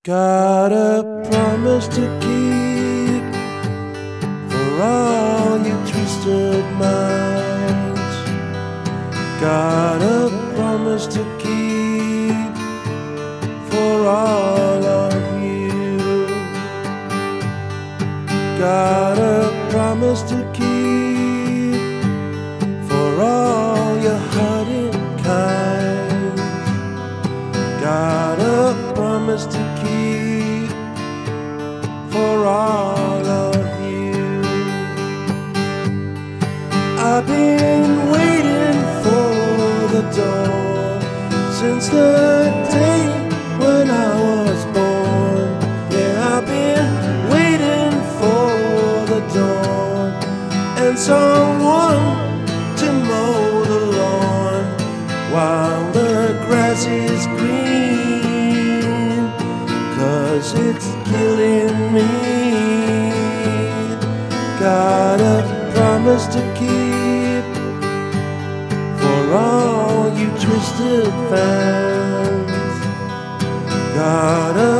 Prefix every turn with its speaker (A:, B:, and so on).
A: Got a promise to keep for all you twisted minds. Got a promise to keep for all of you. Got a promise to keep for all your hurting kind. Got a promise to keep for all of you. I've been waiting for the dawn since the day when I was born. Yeah, I've been waiting for the dawn and someone to mow the lawn while the grass is green, 'cause it's killing me. Got a promise to keep for all you twisted fans. Got a